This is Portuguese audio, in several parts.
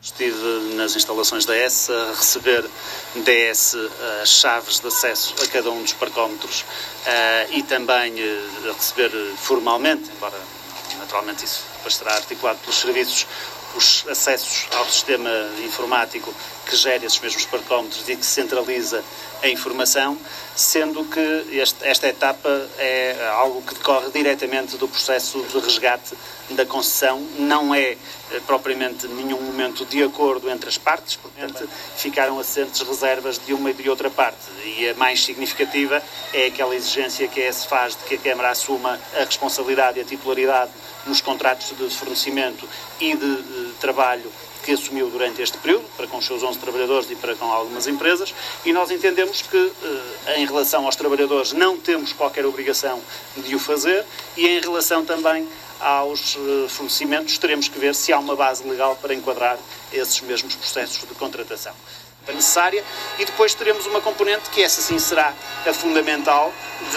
Estive nas instalações da ES a receber DS as chaves de acesso a cada um dos parcómetros e também a receber formalmente, embora naturalmente isso depois será articulado pelos serviços, os acessos ao sistema informático que gera esses mesmos parcómetros e que centraliza a informação, sendo que esta etapa é algo que decorre diretamente do processo de resgate da concessão, não é propriamente nenhum momento de acordo entre as partes, portanto ficaram assentes reservas de uma e de outra parte, e a mais significativa é aquela exigência que a ES faz de que a Câmara assuma a responsabilidade e a titularidade nos contratos de fornecimento e de trabalho que assumiu durante este período, para com os seus 11 trabalhadores e para com algumas empresas, e nós entendemos que, em relação aos trabalhadores, não temos qualquer obrigação de o fazer, e em relação também aos fornecimentos, teremos que ver se há uma base legal para enquadrar esses mesmos processos de contratação necessária, e depois teremos uma componente que essa sim será a fundamental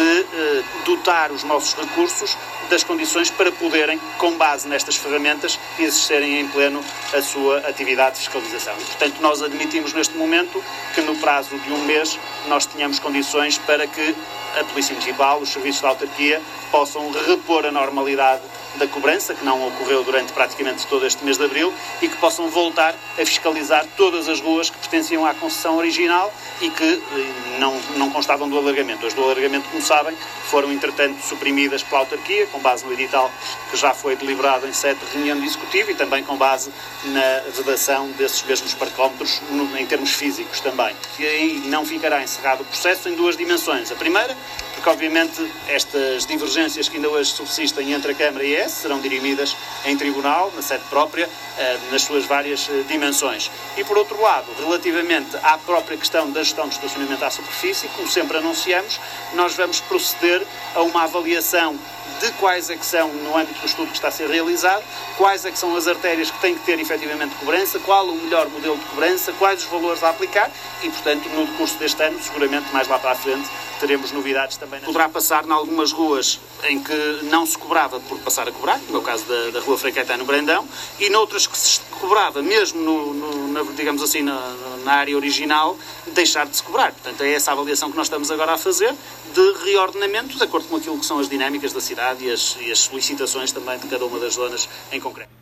de dotar os nossos recursos das condições para poderem, com base nestas ferramentas, exercerem em pleno a sua atividade de fiscalização. E, portanto, nós admitimos neste momento que no prazo de um mês nós tenhamos condições para que a Polícia Municipal, os serviços da autarquia, possam repor a normalidade da cobrança, que não ocorreu durante praticamente todo este mês de abril, e que possam voltar a fiscalizar todas as ruas que pertenciam à concessão original e que não constavam do alargamento. As do alargamento, como sabem, foram entretanto suprimidas pela autarquia, com base no edital que já foi deliberado em 7 reuniões de executivo e também com base na vedação desses mesmos parcómetros em termos físicos também. E aí não ficará encerrado o processo em duas dimensões. A primeira, porque obviamente estas divergências que ainda hoje subsistem entre a Câmara e a ES serão dirimidas em tribunal, na sede própria, nas suas várias dimensões. E por outro lado, relativamente à própria questão da gestão de estacionamento à superfície, como sempre anunciamos, nós vamos proceder a uma avaliação de quais é que são, no âmbito do estudo que está a ser realizado, quais é que são as artérias que têm que ter efetivamente cobrança, qual o melhor modelo de cobrança, quais os valores a aplicar e, portanto, no decurso deste ano, seguramente mais lá para a frente, teremos novidades também. Poderá passar em algumas ruas em que não se cobrava por passar a cobrar, no caso da Rua Frei Caetano Brandão, e noutras que se cobrava, mesmo digamos assim, na área original, deixar de se cobrar. Portanto, é essa avaliação que nós estamos agora a fazer de reordenamento, de acordo com aquilo que são as dinâmicas da cidade e as solicitações também de cada uma das zonas em concreto.